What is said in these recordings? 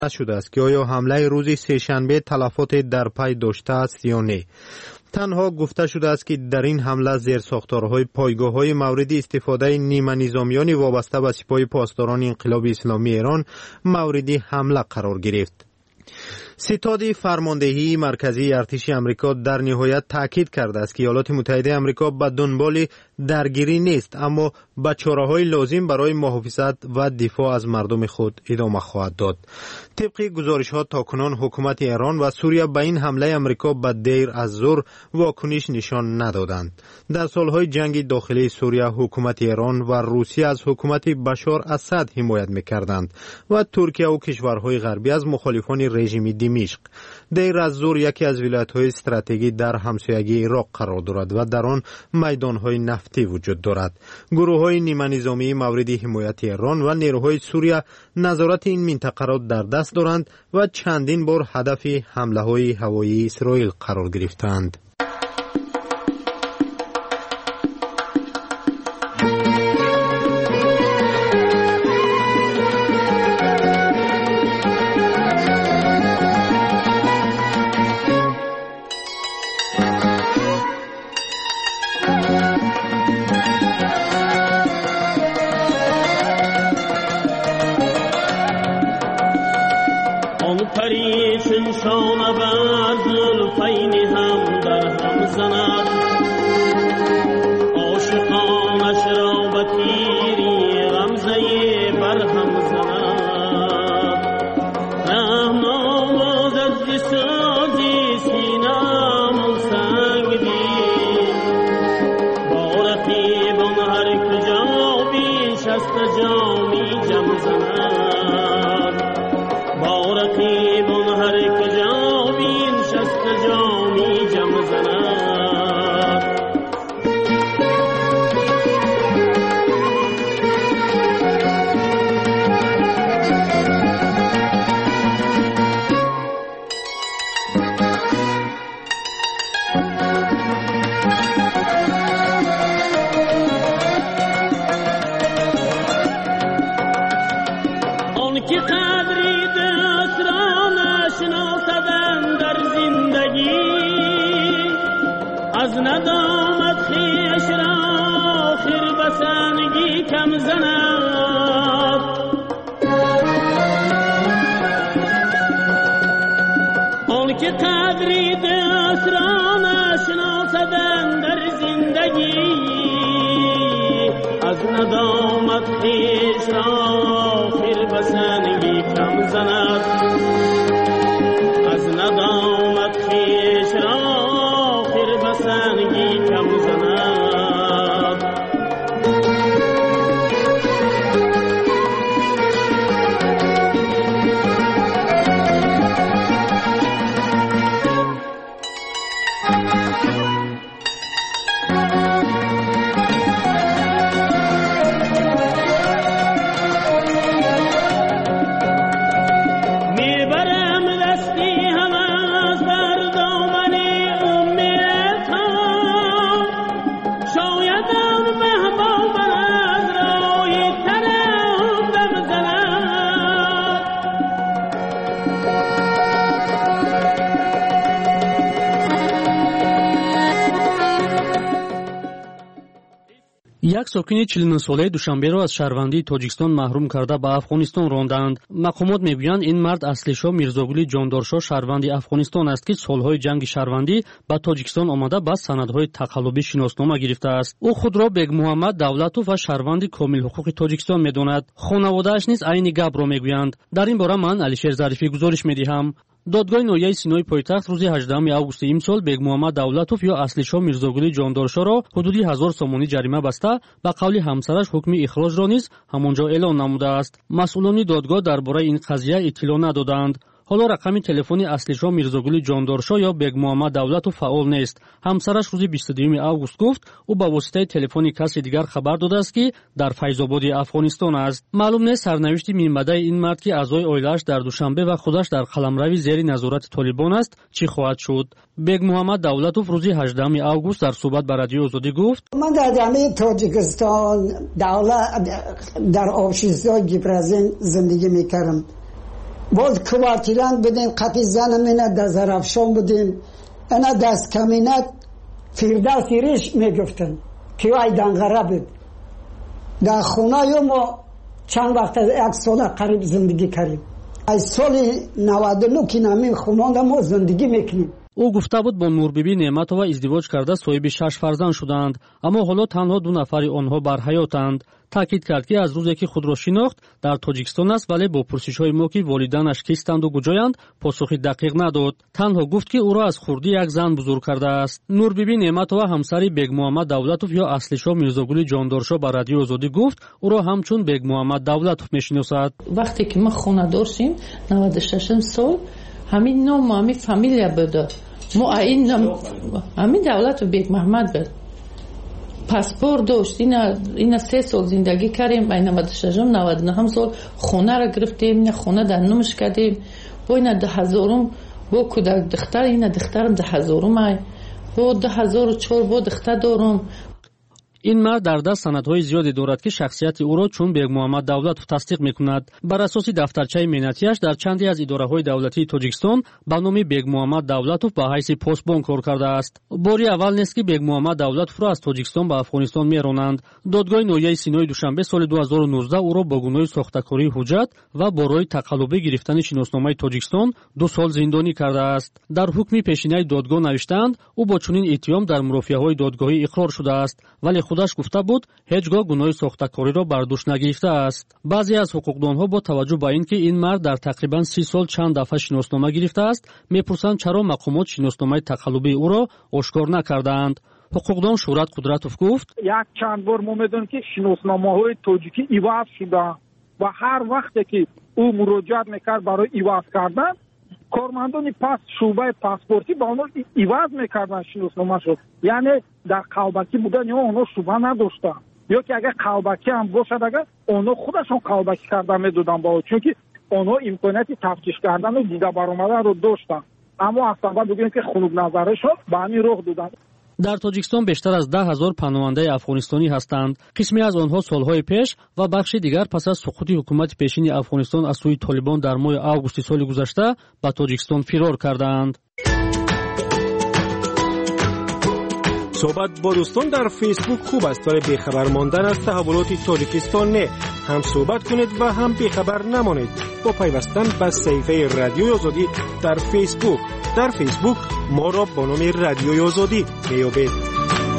نشده است که آیا حمله روز سه‌شنبه تلفات در پی داشته است یا نه. تنها گفته شده است که در این حمله زیرساختارهای پایگاه‌های مورد استفاده نیمه نظامیان وابسته به سپاه پاسداران انقلاب اسلامی ایران مورد حمله قرار گرفت. ستاد فرماندهی مرکزی ارتش آمریکا در نهایت تاکید کرده است که ایالات متحده آمریکا به دنبال درگیری نیست، اما به چاره‌های لازم برای محافظت و دفاع از مردم خود ادامه خواهد داد. طبق گزارش‌ها تاکنون حکومت ایران و سوریه به این حمله آمریکا به دیر از ظهر واکنش نشان ندادند. در سالهای جنگ داخلی سوریه حکومت ایران و روسیه از حکومت بشار اسد حمایت می‌کردند و ترکیه و کشورهای غربی از مخالفان رژیم دمشق. دیر از ظهر یکی از ولایت‌های استراتژیکی در همسایگی عراق قرار دارد و در آن میدان‌های نفتی وجود دارد. گروه‌های نیمه نظامی مورد حمایت ایران و نیروهای سوریه نظارت این منطقه را در دست دارند و چندین بار هدف حمله‌های هوایی اسرائیل قرار گرفتند. یک ساکن 49 ساله دوشنبه را از شهروندی تاجیکستان محروم کرده به افغانستان راندند. مقامات میگویند این مرد اصلیشاه میرزاگلی جاندارشاه شهروندی افغانستان است که سالهای جنگ شهروندی به تاجیکستان آمده با سندهای تقلبی شناسنامه گرفته است. او خود را بیگ محمد دولتوف و شهروندی کامل حقوق تاجیکستان میداند. خانواده‌اش نیز عین گپ را میگویند. در این باره من علیشیر ظریفی گزارش میدهم. دادگاه ناحیه سینای پایتخت روز 18 آگوست امسال بیگ محمد دولتوف یا اصلیشاه میرزاگلی جاندارشاه را حدودی 1000 سومانی جریمه بسته به قول همسرش حکم اخراج را نیز همانجا اعلان نموده است. مسئولان دادگاه درباره این قضیه اطلاع ندادند. حالا رقم تلفن اصلیشاه میرزاگلی جاندارشاه یا بیگ محمد دولتوف فعال نیست. همسرش روز 22 آگوست گفت او با واسطه تلفن کسی دیگر خبر داده است که در فیض‌آباد افغانستان است. معلوم نیست سرنوشت مینبده این مرد که اعضای عائله‌اش در دوشنبه و خودش در قلمرو زیر نظارت طالبان است چی خواهد شد. بیگ محمد دولتوف روز 18 آگوست در صحبت با رادیو آزادی گفت: من در جامعه تاجیکستان دولت در آبشیزهای گیبرزین زندگی میکردم. باز کوارتیران بدیم قطی زنمینه دزرفشان بدیم انا دست کمینت فیردوسی ریش میگفتن که وای دنگره بود در خونه ما چند وقت یک سال قریب زندگی کردیم از سال 99 که نمین خونه ما زندگی میکنیم. او گفته بود با نوربیبی نعمتова ازدواج کرده صاحب 6 فرزند شدند اما حالا تنها 2 نفری آنها بر حیاتند. تاکید کرد که از روزی که خود را شناخت در تاجیکستان است ولی با پرسش‌های ما که والدینش کیستند و کجایند پاسخی دقیق نداد. تنها گفت که او را از خردی یک زن بزرگ کرده است. نوربیبی نعمتова همسری بیگ محمد دولتوف یا اصلیشاه میرزاگل جاندارشاه با رادیو آزادی گفت او را همچون بیگ محمد دولتوف میشناسد. وقتی که ما خانه دار شدیم 96 سال همین نام و همین فامیلیا بود. ما همین دولت و بیگ محمد بود. پاسپورت داشت. اینا 3 سال زندگی کردیم. بین 96 و 99 سال خونه را گرفتیم. اینا خونه در نمش کردیم. با اینا 10,000 با کودک دختر اینا دخترم 10,000 مای با 2004 با دختر دارم. این مرد در دست سندهای زیادی دارد که شخصیت او را چون بیگ محمد دولتوف تصدیق میکند. بر اساس دفترچه مهنتیش در چندی از اداره‌های دولتی تاجیکستان با نام بیگ محمد دولتوف به حیث پستبانک کار کرده است. باری اول نیست که بیگ محمد دولتوف را از تاجیکستان به افغانستان میرانند. دادگاه ناحیه سینای دوشنبه سال 2019 او را با گناه ساختکاری حجت و برای تقلبی گرفتن شناسنامه تاجیکستان 2 سال زندانی کرده است. در حکم پیشینه دادگاه نوشتند او با چنین اتهام در مرافعه‌های دادگاهی اقرار شده است ولی خودش گفته بود هیچگاه گناه ساختکاری را بر دوش نگرفته است. بعضی از حقوقدانها با توجه به اینکه این مرد در تقریبا 30 سال چند دفعه شناسنامه گرفته است میپرسند چرا مقامات شناسنامه تقلبی او را آشکار نکردند. حقوقدان شهرت قدرتوف گفت یک چند بار ما میدونیم که شناسنامه‌های تاجیکی عوض شده و هر وقتی که او مراجعت میکرد برای عوض کردن کارمندان شعبه پاسپورتی با اونها عوض میکردن شناسنامه‌شو. یعنی در قلبکی بودن یا اونها شبهه نداشتن یا که اگر قلبکی هم باشد اگر اونها خودشون قلبکی کردن میدادن با چون که اونها امکانیت تفتیش کردن و دیده برآمدن رو داشتن اما اصلا بگیم که خنوب نظرشون به همین راه دادن. در تاجیکستان بیشتر از 10,000 پناهنده افغانستانی هستند. قسمی از آنها سالهای پیش و بخش دیگر پس از سقوط حکومت پیشین افغانستان از سوی طالبان در ماه آگوست سال گذشته به تاجیکستان فرار کردند. صحبت با دوستان در فیسبوک خوب است برای بیخبر ماندن از تحولات تاجیکستان. نه هم صحبت کنید و هم بیخبر نمانید با پیوستن به صفحه رادیوی آزادی در فیسبوک. در فیسبوک ما را با نام رادیوی آزادی میابید.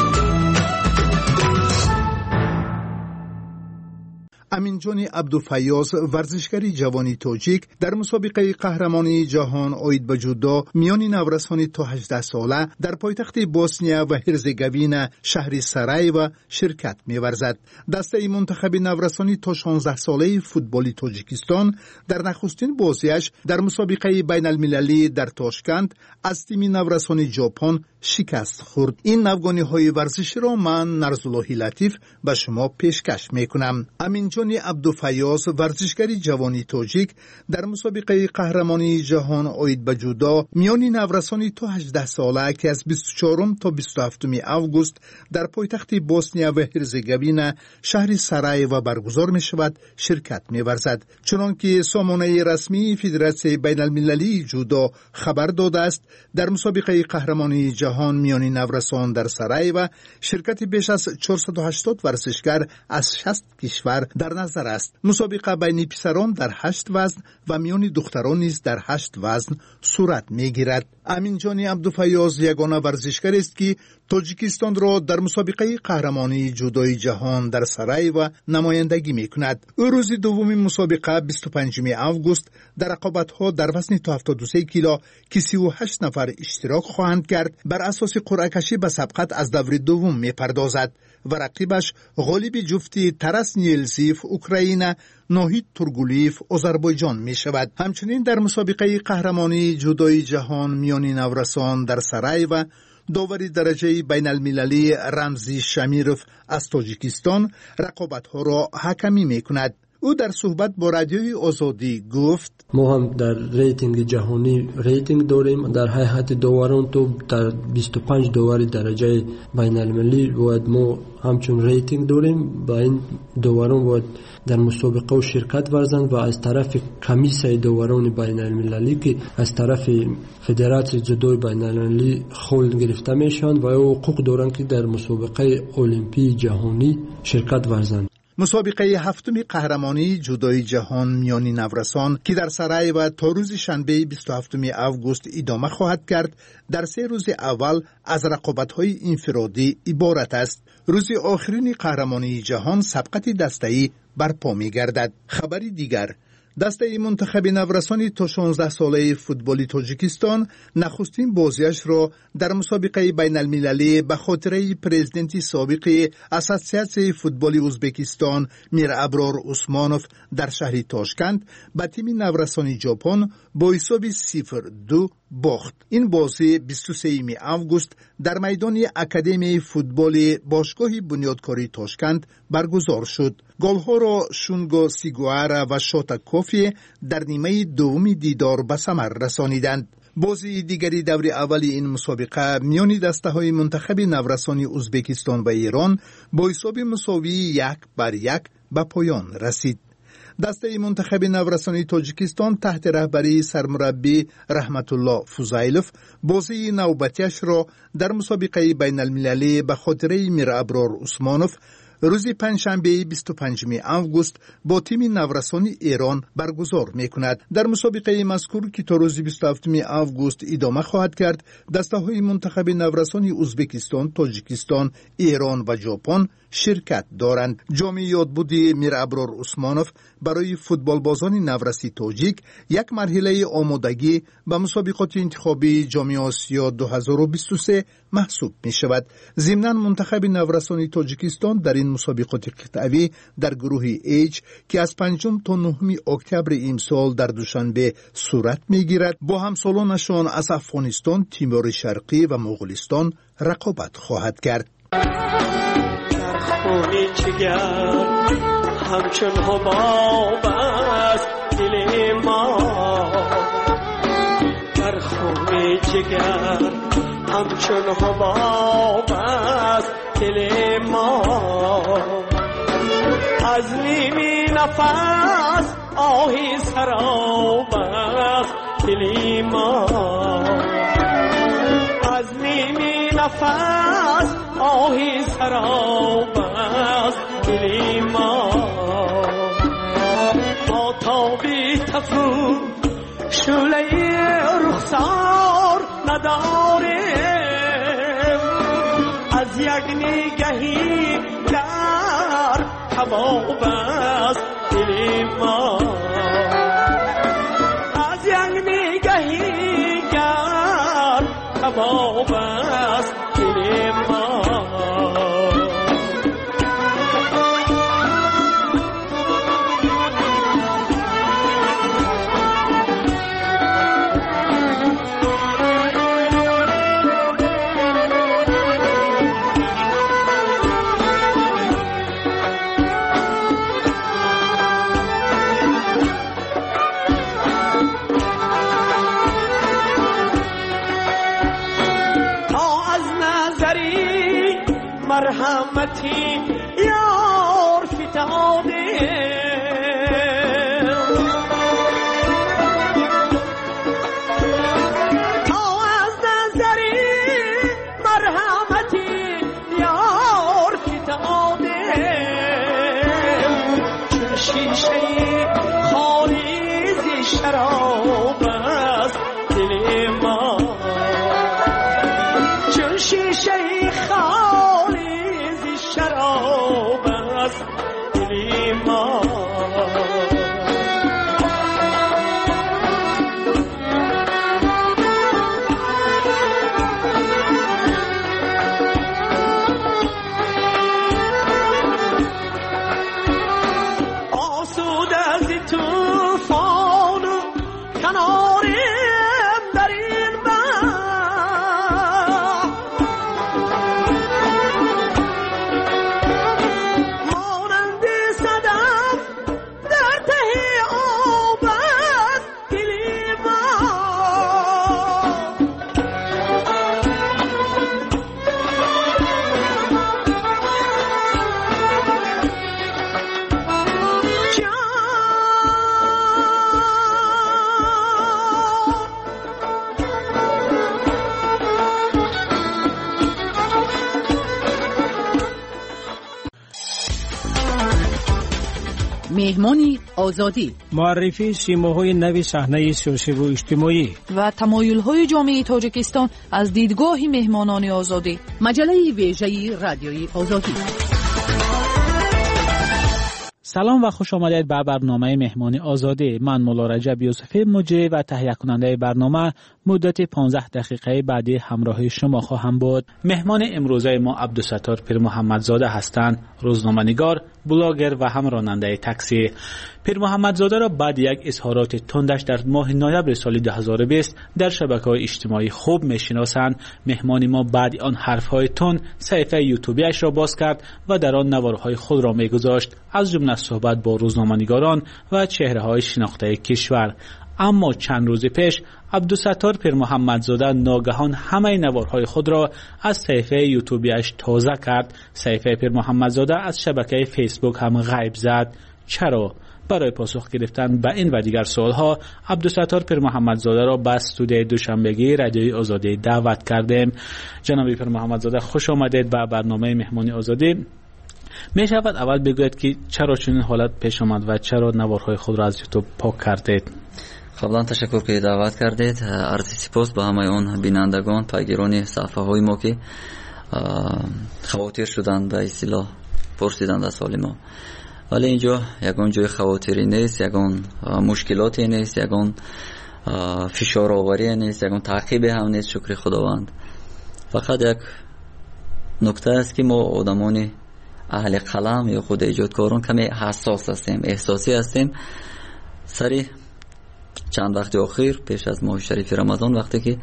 امینجان عبدالفیاض ورزشکاری جوانی تاجیک در مسابقه قهرمانی جهان آید به جودو میان نورسان تا 18 ساله در پایتخت بوسنیا و هرزگوین شهر سرایو شرکت می‌ورزد. دسته منتخب نورسانی تا 16 ساله فوتبال تاجیکستان در نخستین بازیش در مسابقه بین المللی در تاشکند از تیم نورسان ژاپن شکست خورد. این نوگانی‌های ورزشی را من نرزاللهی لطیف به شما پیشکش می‌کنم. امینجان عبدالفیاض ورزشکاری جوانی تاجیک در مسابقه قهرمانی جهان آید به جودو میان نورسانی تا 18 ساله که از 24 تا 27 آگوست در پایتخت بوسنیا و هرزگوین شهر سرایو برگزار می شود شرکت می ورزد. چنانکه سامانه رسمی فدراسیون بین المللی جودو خبر داده است در مسابقه قهرمانی جهان میان نورسان در سرایو شرکت بیش از 480 ورزشکار از 60 کشور در نظر است. مسابقه بین پسران در 8 وزن و میان دختران نیز در 8 وزن صورت میگیرد. امینجان عبدالفیاض یگانه ورزشکار است که تاجیکستان را در مسابقه قهرمانی جودوی جهان در سرایو نمایندگی میکند. او روز دوم مسابقه 25 آگوست در رقابت‌ها در وزن تا 73 کیلو که 38 نفر اشتراک خواهند کرد بر اساس قرعه کشی به سبقت از دور دوم میپردازد و رقیبش غالب جفتی ترس نیلزیف اوکراین ناهید تورگولیف آذربایجان می شود. همچنین در مسابقه قهرمانی جودوی جهان میان نورسان در سرایو داوری درجه بین المللی رمزی شمیروف از تاجیکستان رقابت‌ها را حکمی می کند. او در صحبت با رادیوی آزادی گفت ما هم در ریتینگ جهانی ریتینگ داریم. در هیئت داوران تو در 25 داور درجه بین المللی باید ما همچون ریتینگ داریم. با این داوران باید در مسابقه و شرکت ورزند و از طرف کمیسیون داوران بین المللی که از طرف فدراسیون جودو بین المللی خول گرفته میشن و حقوق دارند که در مسابقه المپی جهانی شرکت ورزند. مسابقه هفتم قهرمانی جودوی جهان میانی نورسان که در سرایو تا روز شنبه 27 آگوست ادامه خواهد کرد، در 3 روز اول از رقابت‌های انفرادی عبارت است. روز آخرین قهرمانی جهان سبقت دسته‌ای برپا می‌گردد. خبری دیگر، دسته منتخب نورسان تا 16 ساله فوتبال تاجیکستان نخستین بازیش را در مسابقه بین المللی به خاطره پرزیدنت سابق اساسیاسیون فوتبال ازبکستان میر ابرار عثمانوف در شهر تاشکند به تیم نورسان ژاپن با حساب 0-2 باخت. این بازی 23 آگوست در میدان اکادمی فوتبال باشگاه بنیادکاری تاشکند برگزار شد. گل‌ها را شونگو سیگوارا و شوتا کوفی در نیمه دوم دیدار به ثمر رسانیدند. بازی دیگری دور اول این مسابقه میان دسته‌های منتخب نورسان ازبکستان و ایران با حساب مساوی 1-1 به پایان رسید. دسته منتخب نورسانی تاجیکستان تحت رهبری سرمربی رحمت الله فوزایلوف بازی نوبتیش را در مسابقه بین المللی به خاطره میر ابرار عثمانوف روز پنجشنبه 25 آگوست با تیم نورسانی ایران برگزار می‌کند. در مسابقه مذکور که تا روز 27 آگوست ادامه خواهد کرد، دسته‌های منتخب نورسانی ازبکستان، تاجیکستان، ایران و ژاپن شرکت دارند. جام یادبودی میر ابرار عثمانوف برای فوتبال بازان نورسی تاجیک یک مرحله آمادگی به مسابقات انتخابی جام آسیا 2023 محسوب می شود. ضمناً منتخب نورسانی تاجیکستان در این مسابقات قطعی در گروه H که از 5 تا 9 اکتبر امسال در دوشنبه صورت می گیرد با همسالانشان از افغانستان، تیمور شرقی و مغولستان رقابت خواهد کرد. خونی جگر همچون حباب است دل ما، در خونی جگر همچون حباب است دل ما، از نیمی نفس آهی سراب است دل ما، از نیمی نفس آهی سراب است دل ما، ما تابی تفرون شعله رخسار نداریم، از یک نگهی در کباب است دل ما، از یک نگهی در کباب است دل ما. مرحمتی یار فتاده، تا از نظری مرحمتی یار فتاده، چون شیشه خالی ز شراب است دل ما، چون شیشه خالی شراب است دل ما، مهمان آزادی، معرفی سیماهای نوی صحنه سیاسی و اجتماعی و تمایل‌های جامعه تاجیکستان از دیدگاه مهمانان آزادی. مجله ویژه رادیوی آزادی. سلام و خوش آمدید به برنامه مهمان آزادی. من مولا رجب یوسفی مجری و تهیه کننده برنامه مدت 15 دقیقه بعدی همراه شما خواهم بود. مهمان امروزه ما عبدالستار پیر محمدزاده هستند، روزنامه‌نگار، بلاگر و هم راننده تاکسی. پیر محمدزاده را بعد یک اظهارات تندش در ماه نوامبر سال 2020 در شبکه‌های اجتماعی خوب می‌شناسند. مهمان ما بعد آن حرف‌های تند صفحه یوتیوبیش را باز کرد و در آن نوارهای خود را می‌گذاشت، از جمله صحبت با روزنامه‌نگاران و چهره‌های شناخته کشور. اما چند روز پیش عبدالستار پیر محمدزاده ناگهان همه نوارهای خود را از صفحه یوتیوبیش تازه کرد. صفحه پیر محمدزاده از شبکه فیسبوک هم غیب زد. چرا؟ برای پاسخ گرفتن به این و دیگر سوالها عبدالستار پیر محمدزاده را به استودیوی دوشنبگی رادیوی آزادی دعوت کردیم. جناب پیر محمدزاده خوش آمدید به برنامه مهمانی آزادی. می شود اول بگوید که چرا چنین حالت پیش آمد و چرا نوارهای خود را از یوتیوب پاک کردید؟ قبلا تشکر که دعوت کردید. عرض سپاس به همه اون بینندگان، پیگیران صفحه های ما که خواطر شدند به اصطلاح پرسیدند از حال ما. ولی اینجا یگان جای خواطری نیست، یگان مشکلاتی نیست، یگان فشار آوری نیست، یگان تعقیب هم نیست، شکر خداوند. فقط یک نکته است که ما آدمان اهل قلم یا خود ایجادکاران کمی حساس هستیم، احساسی هستیم. سری چند وقت اخیر پیش از ماه شریف رمضان وقتی که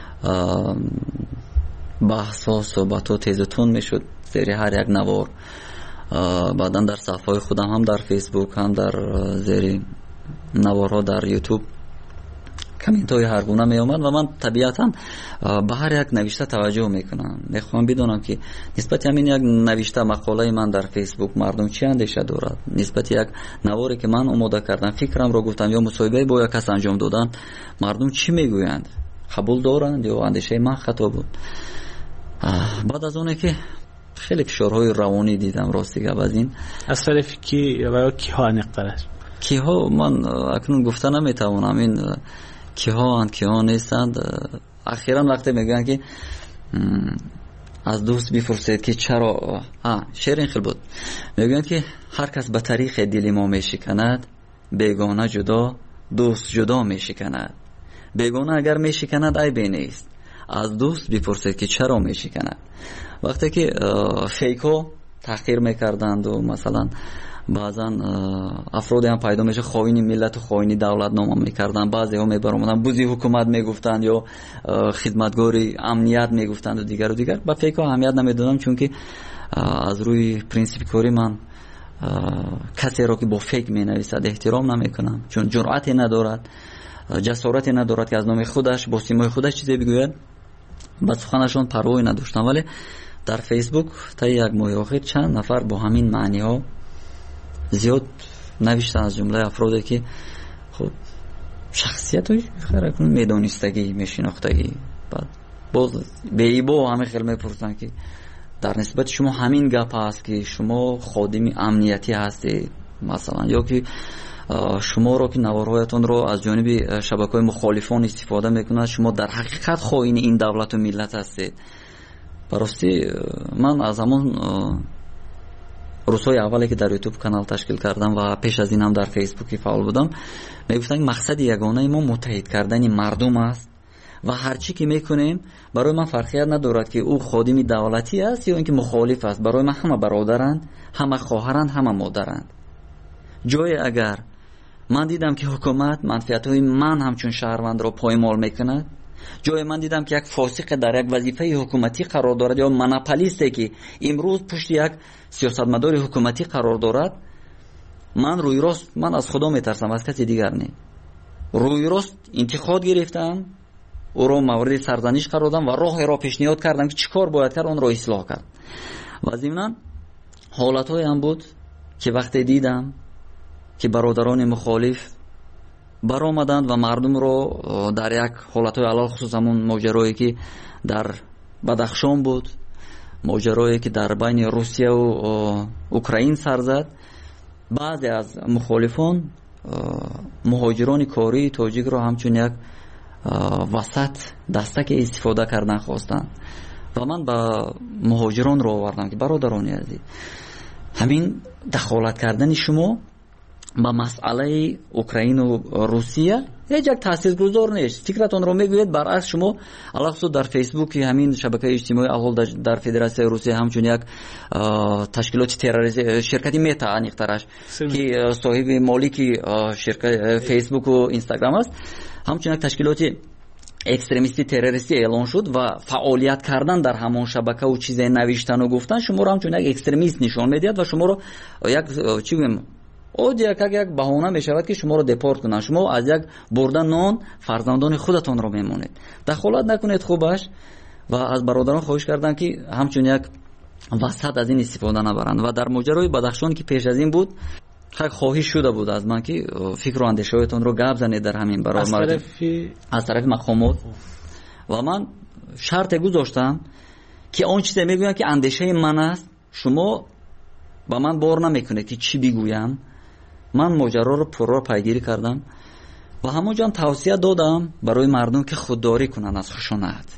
بحث ها صحبت ها تیز و تند میشد زیر هر یک نوار، بعدا در صفحه خودم هم در فیسبوک هم در زیر نوارها در یوتیوب کامنت های هر گونه می آمد و من طبیعتا به هر یک نوشته توجه میکنم. میخوام بدونم که نسبت همین یک نوشته مقاله من در فیسبوک مردم چی اندیشه دارد، نسبت یک نواری که من آماده کردم فکرم را گفتم یا مصاحبه با یک کس انجام دادم مردم چی میگویند، قبول دارند یا اندیشه من خطا بود. بعد از اونه که خیلی فشارهای روانی دیدم راستی که از این از طرف کی و کیها نقطه کیها من اکنون گفته نمیتوانم این کیها نیستند. اخیرا وقتی میگن که از دوست بپرسید که چرا شعر این خیلی بود، میگن که هر کس به طریق دل ما میشکند، بیگانه جدا دوست جدا میشکند. بیگانه اگر میشکند عیبی نیست، از دوست بپرسید که چرا میشکند. وقتی که فیکو تحقیر میکردند و مثلا بعضا افراد هم پیدا میشه خائن ملت و خائن دولت نام میکردن، بعضی ها میبرامدن بوزی حکومت میگفتند یا خدمتگاری امنیت میگفتند و دیگر. با فیکو اهمیت نمیدادم چون که از روی پرینسیپ کاری من کسی را که با فیک مینویسد احترام نمیکنم، چون جرأتی ندارد، جسارتی ندارد که از نام خودش با سیمای خودش چیزی بگوید. با سخنشون پروایی نداشتم. ولی در فیسبوک تا یک ماه اخیر چند نفر با همین معنی ها زیاد نوشتن، از جمله افرادی که خب شخصیت های خیلی میدانستگی میشناختگی، بعد باز به ایبا همه خیلی میپرسن که در نسبت شما همین گپ هست که شما خادم امنیتی هستی مثلا، یا که شما رو که نوارهایتون رو از جانب شبکه‌های مخالفان استفاده میکنند، شما در حقیقت خائن این دولت و ملت هستید. براستی من از همون روزهای اولی که در یوتیوب کانال تشکیل کردم و پیش از این هم در فیسبوک فعال بودم میگفتن مقصد یگانه ما متحد کردن مردم است و هرچی که میکنیم برای من فرقیت ندارد که او خادم دولتی است یا اینکه مخالف است. برای من همه برادرند، همه خواهرند، همه مادرند. جای اگر من دیدم که حکومت منفعت‌های من همچون شهروند را پایمال میکند، جای من دیدم که یک فاسق در یک وظیفه حکومتی قرار دارد یا مناپولیستی که امروز پشت یک سیاستمدار حکومتی قرار دارد، من روی راست من از خدا میترسم، از کسی دیگر نه. روی راست انتقاد گرفتم، او را مورد سرزنش قرار دادم و راه را پیشنهاد کردم که چیکار باید کرد، اون را اصلاح کرد. و ضمن حالت‌های هم بود که وقتی دیدم که برادران مخالف برآمدند و مردم رو در یک حالت‌های علال خصوص همون ماجرایی که در بدخشان بود، ماجرایی که در بین روسیه و اوکراین سر زد، بعضی از مخالفان مهاجران کاری تاجیک رو همچون یک وسط دستک استفاده کردن خواستن و من با مهاجران رو آوردم که برادرانی عزیز، همین دخالت کردن شما با مسئله اوکراین و روسیه هیچ یک تاثیرگذار نیست. فکرتون رو میگوید برعکس شما علاوه در فیسبوک همین شبکه اجتماعی اول در فدراسیون روسیه همچون یک تشکیلات تروریستی شرکتی متا انیخترش که صاحب مالکی شرکت فیسبوک و اینستاگرام است، همچون یک تشکیلات اکستریمیستی تروریستی اعلان شد و فعالیت کردن در همان شبکه و چیزای نوشتن و گفتن شما رو همچون یک اکستریمیست نشان میدید و شما رو یک چی بگم یک بهانه می شود که شما رو دپورت کنن. شما از یک بردن نان فرزندان خودتان رو میمونید. دخالت نکنید خوبش. و از برادران خواهش کردن که همچون یک وسط از این استفاده نبرند. و در ماجرای بدخشان که پیش از این بود خواهش شده بود از من که فکر و اندیشه‌تون رو گپ زنید در همین برابر از طرف مقامات. و من شرط گذاشتم که آن چیزی میگویم که اندیشه من است شما با من بار نمیکنید که چی بگویم. من ماجرا رو پررو پیگیری کردم و همونجا توصیه دادم برای مردم که خودداری کنن از خشونت.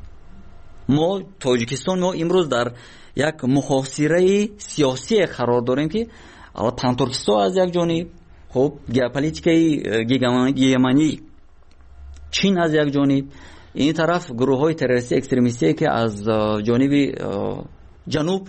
ما تاجیکستان ما امروز در یک محاصره سیاسی قرار داریم که پانتورکستان از یک جانب، خب ژئوپلیتیکای گیگمانی چین از یک جانب، این طرف گروه های تروریستی اکستریمیستی که از جانب جنوب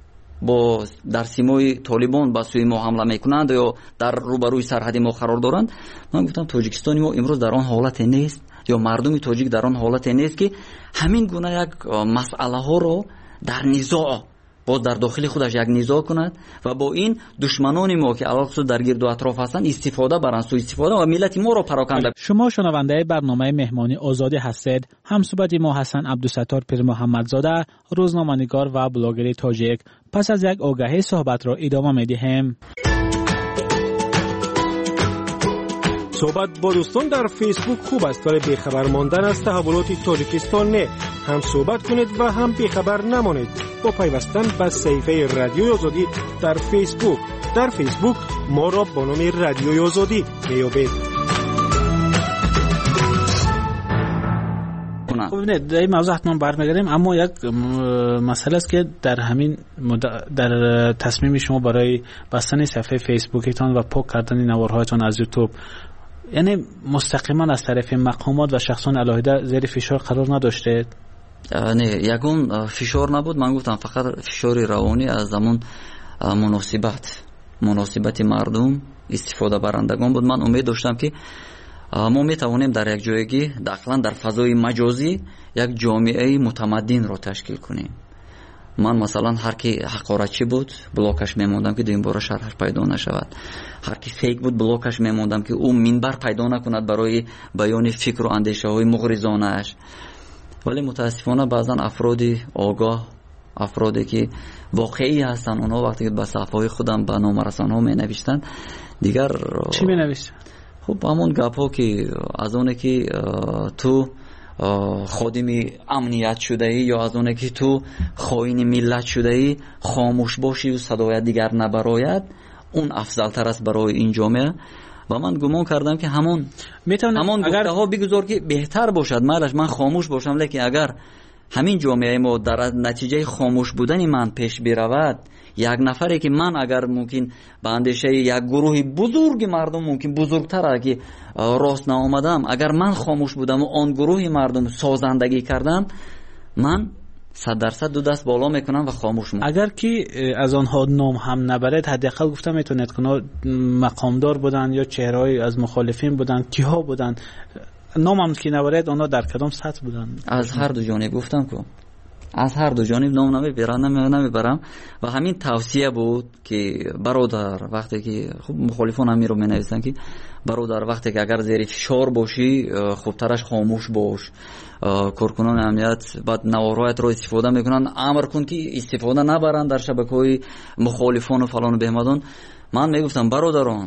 با در سیمای طالبان با سوی ما حمله میکنند یا در روبروی سرحد ما قرار دارند. من گفتم تاجیکستان ما امروز در آن حالت نیست یا مردم تاجیک در آن حالت نیست که همین گونه یک مسئله ها رو در نزاع باز در داخل خودش یک نزاع کند و با این دشمنان ما که علاوه در گرد و اطراف هستند استفاده برند، سوء استفاده و ملت ما رو پراکنده. شما شنونده برنامه مهمانی آزادی هستید. همصحبت ما حسن عبدالستار پیر محمدزاده، روزنامه‌نگار و بلاگر تاجیک. پس از یک آگهی صحبت را ادامه می‌دهیم. صحبت با دوستان در فیسبوک خوب است ولی بیخبر ماندن از تحولات تاجیکستان نه. هم صحبت کنید و هم بیخبر نمانید با پیوستن به صفحه رادیوی آزادی در فیسبوک. در فیسبوک ما را با نام رادیوی آزادی میابید. خب نه در این موضوع حتما برمیگردیم، اما یک مسئله است که در همین در تصمیم شما برای بستن صفحه فیسبوکتان و پاک کردن نوارهایتان از یوتیوب، یعنی مستقیما از طرف مقامات و شخصان علاهده زیر فشار قرار نداشته؟ نه، یکم فشار نبود. من گفتم فقط فشار روانی از زمان مناسبت مردم استفاده برندگان بود. من امید داشتم که ما میتوانیم در یک جایگی داخلا در فضای مجازی یک جامعه متمدن رو تشکیل کنیم. من مثلا هر کی حقارتچی بود بلاکش میموندم که این بار شرحش پیدا نشود. هر کی فیک بود بلاکش میموندم که او منبر پیدا نکند برای بیان فکر و اندیشه های مغرضانه اش. ولی متاسفانه بعضا افرادی آگاه، افرادی که واقعی هستن، اونها وقتی که به صفحه خودم به نامرسان ها می نوشتن دیگر چی می نوشتن؟ خب همون گپ ها که از اونه که تو خادم امنیت شده ای یا از اونه که تو خائن ملت شده ای خاموش باشی و صدای دیگر نبراید، اون افضل تر است برای این جامعه. و من گمان کردم که همون گفته ها بگذار که بهتر باشد. من خاموش باشم، لیکن اگر همین جامعه ما در نتیجه خاموش بودن من پیش برود، یک نفری که من اگر ممکن به اندیشه یک گروه بزرگ مردم ممکن بزرگتر که راست نآمدم، اگر من خاموش بودم و آن گروه مردم سازندگی کردم، من 100% دو دست بالا میکنم و خاموش میکنم. اگر که از آنها نام هم نبرد، حداقل گفتم میتونید که مقامدار بودن یا چهره‌ای از مخالفین بودن، کیها بودن، نام هم که نبرد آنها در کدام سطح بودن؟ از هر دو جانب گفتم که از هر دو جانب نام نمیبرم و همین توصیه بود که برادر وقتی که خب مخالفان هم رو مینویسن که برادر وقتی که اگر زیر فشار باشی خوبترش خاموش باش. کارکنان امنیت بعد نوارهایت رو استفاده میکنن، امر کن که استفاده نبرن در شبکه‌های مخالفان و فلان و بهمدان. من میگفتم برادران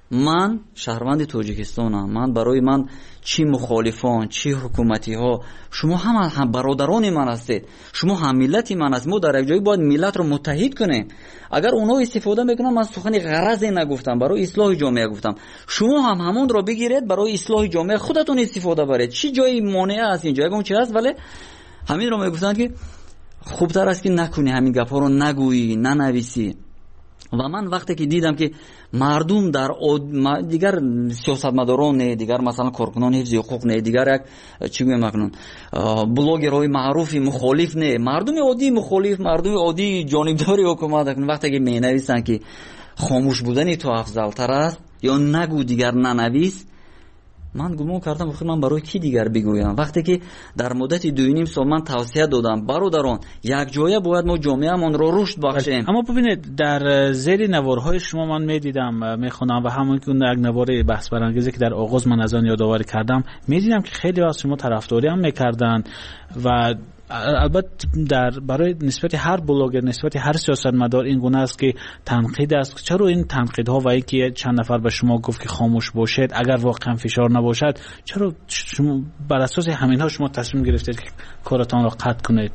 من شهروند تاجیکستانم. من برای من چی مخالفان چی حکومتی ها، شما هم برادران من هستید، شما هم ملت من هستید. ما در یک جایی باید ملت رو متحد کنیم. اگر اونا استفاده میکنن، من سخن غرضی نگفتم، برای اصلاح جامعه گفتم. شما هم همون رو بگیرید برای اصلاح جامعه خودتون استفاده برید. چی جایی مانع است اینجا؟ اگه اون چی هست، ولی همین رو میگفتن که خوبتر است که نکنی، همین گپا رو نگویی، ننویسی. و من وقتی که دیدم که مردم در دیگر سیاستمداران نه، دیگر مثلا کارکنان حفظ حقوق نه، دیگر یک چی میگم مکنون بلاگرای معروفی مخالف نه، مردم عادی مخالف، مردم عادی جانبداری حکومت کنن، وقتی که مینویسن که خاموش بودن تو افضل تر است یا نگو دیگر ننویس، من گمان کردم خود من برای کی دیگر بگویم؟ وقتی که در مدت 2.5 سال من توصیه دادم برادران یک جایه باید ما جامعه‌مون رو رشد بخشیم. اما ببینید در زیر نوارهای شما من میدیدم میخونم و همون که اون یک نوار بحث برانگیزی که در آغاز من از آن یادآوری کردم، میدیدم که خیلی از شما طرفداری هم میکردن و البته برای نسبت هر بلاگر، نسبت هر سیاستمدار این گونه است که تنقید است. چرا این تنقیدها و اینکه چند نفر به شما گفت که خاموش باشید اگر واقعا فشار نباشد، چرا شما بر اساس همینها شما تصمیم گرفتید که کارتان را قطع کنید؟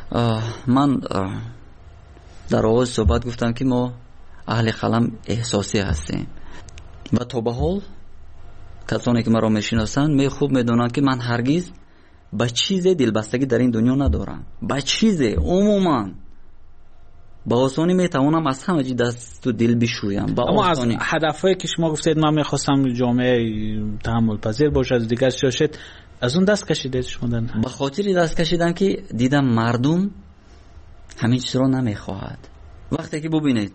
من در آغاز صحبت گفتم که ما اهل قلم احساسی هستیم و تا به حال کسانی که مرا میشناسند می خوب میدونند که من هرگز با چیز دلبستگی در این دنیا ندارم. با چیز عموما با آسانی میتوانم از همه چی دست و دل بشویم. اما از هدفهایی که شما گفتید من میخواستم جامعه تحمل پذیر باشه از دیگر سیاست، از اون دست کشیدید شما؟ به خاطر دست کشیدم که دیدم مردم همین چیز رو نمیخواهد. وقتی که ببینید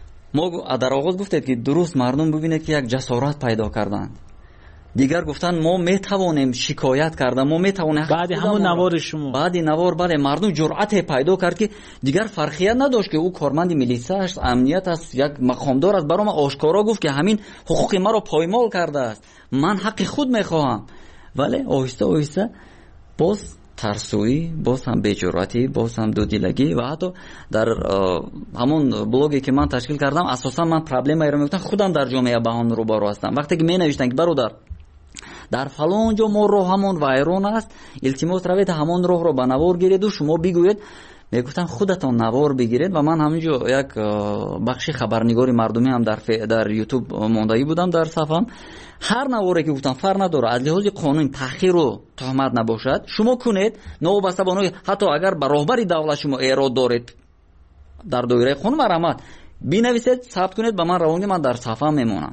ما در آغاز گفتید که درست مردم ببینید که یک جسارت پیدا کردند، دیگر گفتن ما میتوانیم شکایت کردن، ما میتوانیم. بعد همون نوار شما، بعد نوار بله مردم جرأت پیدا کرد که دیگر فرقیت نداشت که او کارمند میلیسه است، امنیت است، یک مقامدار است، برام آشکارا گفت که همین حقوق ما رو پایمال کرده است، من حق خود میخواهم. ولی آهسته آهسته باز ترسویی، باز هم بی‌جرأتی، باز هم دودیلگی و حتی در همون بلوگی که من تشکیل کردم اساسا من پرابلمی رو میگفتم خودم در جامعه با هم روبرو هستم. وقتی که می نوشتن که برادر در فلان جا ما راه همون وایرون است، التماس روید همون راه رو به نوار گیرید و شما بگوید. میگفتم خودتان نوار بگیرید و من همینجا یک بخشی خبرنگاری مردمی هم در یوتیوب ماندگی بودم در صفحم. هر نواری که گفتم فرق نداره، از لحاظ قانون تأخیر و تهمت نباشد شما کنید، نوبسته بانوی حتی اگر به راهبری دولت شما ایراد دارید در دایره قانون مرامت بنویسید، ثبت کنید، به من روانگی، من در صفحه میمونم.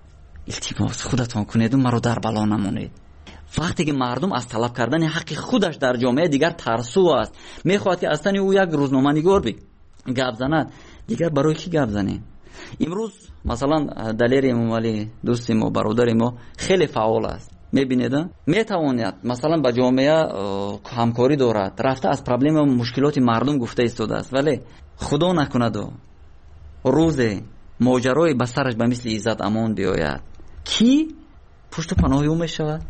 التماس خودتان کنید و مرا در بلا نمونید. وقتی که مردم از طلب کردن حق خودش در جامعه دیگر ترسو است، میخواد که اصلا او یک روزنامه‌نگار گپ زند، دیگر برای کی گپ زنیم؟ امروز مثلا دلیر امامعلی دوست ما، برادر ما خیلی فعال است، میبینید میتواند مثلا با جامعه همکاری دارد، رفته از پرابلم و مشکلات مردم گفته ایستاده است، ولی خدا نکند و روز ماجرای به سرش به مثل عزت امان بیاید، کی پشت پناه او میشود؟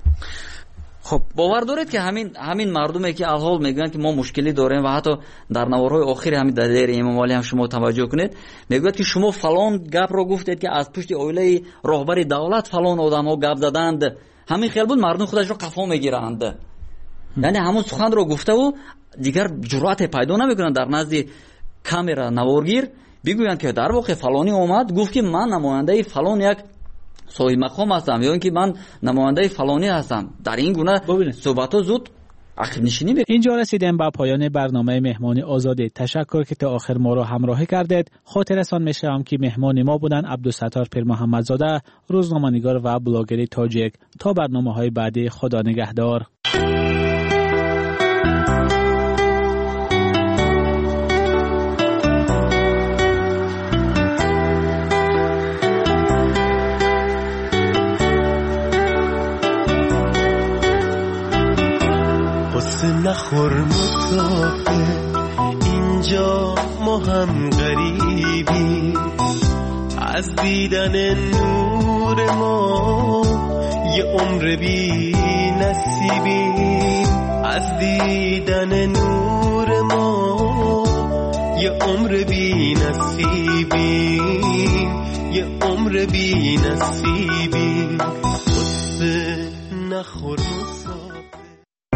خب باور دارید که همین مردمی که الحال میگن که ما مشکلی داریم و حتی در نوارهای آخر همین دلیر امامعلی هم شما توجه کنید میگوید که شما فلان گپ رو گفتید که از پشت اویله راهبر دولت فلان آدم‌ها گپ زدند، همین خیال بود مردم خودش رو قفا میگیرند. یعنی همون سخن رو گفته و دیگر جرأت پیدا نمیکنن در نزد کامera نوارگیر بگویند که در واقع فلانی اومد گفت که من نماینده فلان یک صاحب مقام هستم یا اینکه من نماینده فلانی هستم. در این گونه صحبت‌ها زود عقب نشینی می‌کنه. اینجا رسیدیم به پایان برنامه مهمانی آزاده. تشکر که تا آخر ما را همراهی کردید. خاطرتان می‌شوم که مهمان ما بودن عبدالستار پیر محمدزاده، روزنامه‌نگار و بلاگر تاجیک. تا برنامه‌های بعدی، خدا نگهدار. نخور مسافر، اینجا ما هم غریبی، از دیدن نور ما یه عمر بی نصیبی، از دیدن نور ما یه عمر بی نصیبی، یه عمر بی نصیبی خود نخور